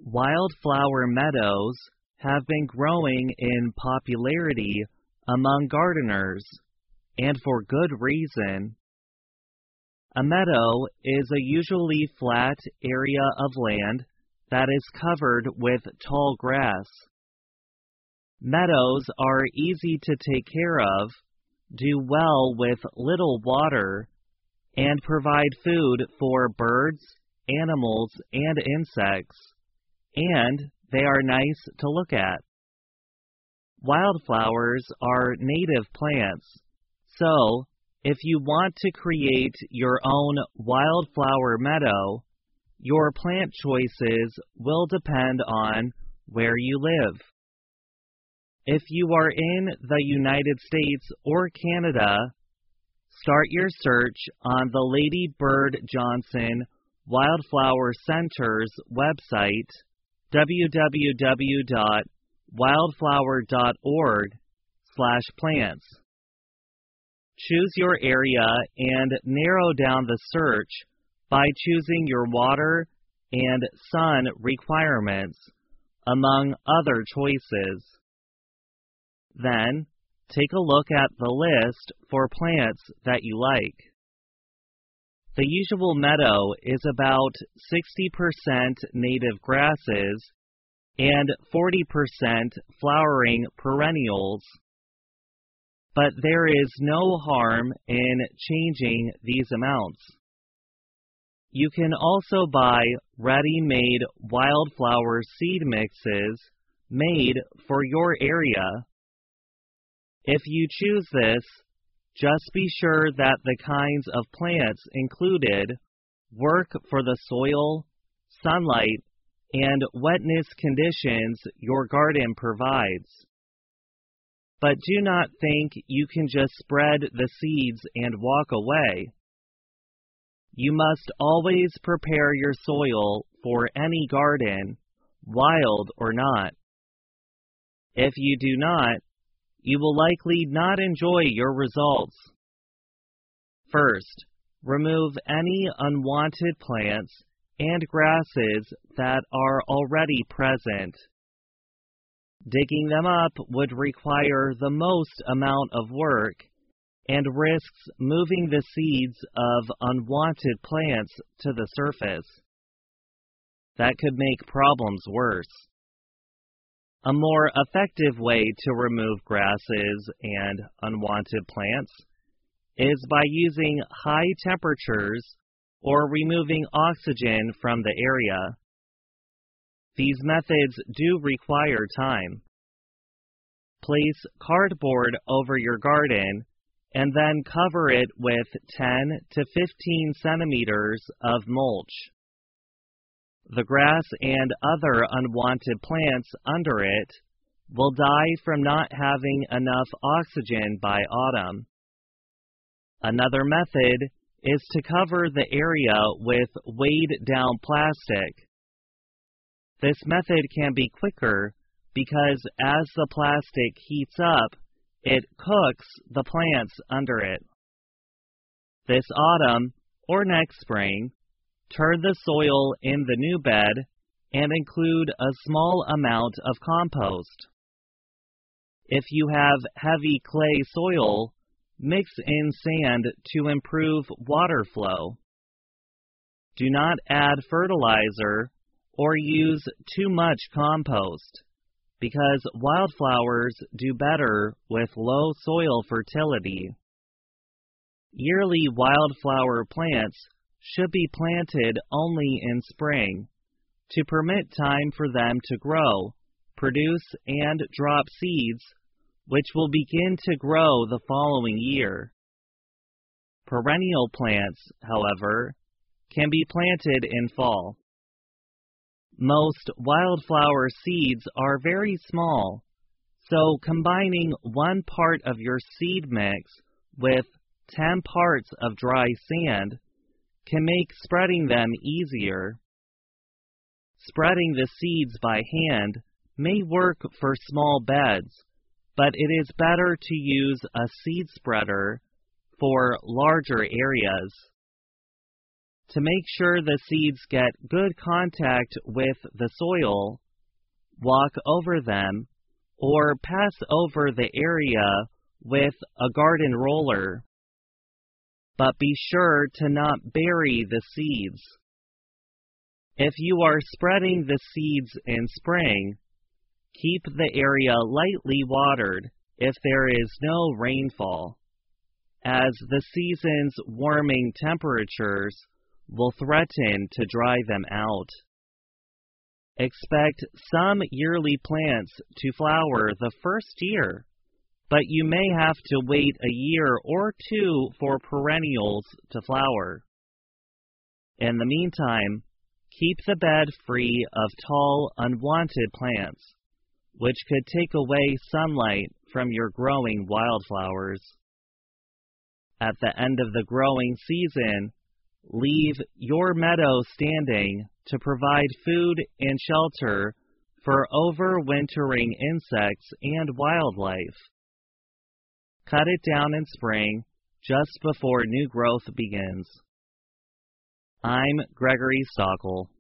Wildflower meadows have been growing in popularity among gardeners, and for good reason. A meadow is a usually flat area of land that is covered with tall grass. Meadows are easy to take care of, do well with little water, and provide food for birds, animals, and insects, and they are nice to look at. Wildflowers are native plants, so if you want to create your own wildflower meadow, your plant choices will depend on where you live. If you are in the United States or Canada, start your search on the Lady Bird Johnson Wildflower Center's website, www.wildflower.org/plants. Choose your area and narrow down the search by choosing your water and sun requirements, among other choices. Then, take a look at the list for plants that you like. The usual meadow is about 60% native grasses and 40% flowering perennials. But there is no harm in changing these amounts. You can also buy ready-made wildflower seed mixes made for your area. If you choose this, just be sure that the kinds of plants included work for the soil, sunlight, and wetness conditions your garden provides. But do not think you can just spread the seeds and walk away. You must always prepare your soil for any garden, wild or not. If you do not, you will likely not enjoy your results. First, remove any unwanted plants and grasses that are already present. Digging them up would require the most amount of work and risks moving the seeds of unwanted plants to the surface. That could make problems worse. A more effective way to remove grasses and unwanted plants is by using high temperatures or removing oxygen from the area. These methods do require time. Place cardboard over your garden and then cover it with 10 to 15 centimeters of mulch. The grass and other unwanted plants under it will die from not having enough oxygen by autumn. Another method is to cover the area with weighed-down plastic. This method can be quicker because as the plastic heats up, it cooks the plants under it. This autumn or next spring, turn the soil in the new bed and include a small amount of compost. If you have heavy clay soil, mix in sand to improve water flow. Do not add fertilizer or use too much compost, because wildflowers do better with low soil fertility. Yearly wildflower plants should be planted only in spring, to permit time for them to grow, produce, and drop seeds, which will begin to grow the following year. Perennial plants, however, can be planted in fall. Most wildflower seeds are very small, so combining 1 part of your seed mix with 10 parts of dry sand can make spreading them easier. Spreading the seeds by hand may work for small beds, but it is better to use a seed spreader for larger areas. To make sure the seeds get good contact with the soil, walk over them or pass over the area with a garden roller. But be sure to not bury the seeds. If you are spreading the seeds in spring, keep the area lightly watered if there is no rainfall, as the season's warming temperatures will threaten to dry them out. Expect some yearly plants to flower the first year, but you may have to wait a year or two for perennials to flower. In the meantime, keep the bed free of tall, unwanted plants, which could take away sunlight from your growing wildflowers. At the end of the growing season, leave your meadow standing to provide food and shelter for overwintering insects and wildlife. Cut it down in spring, just before new growth begins. I'm Gregory Stockel.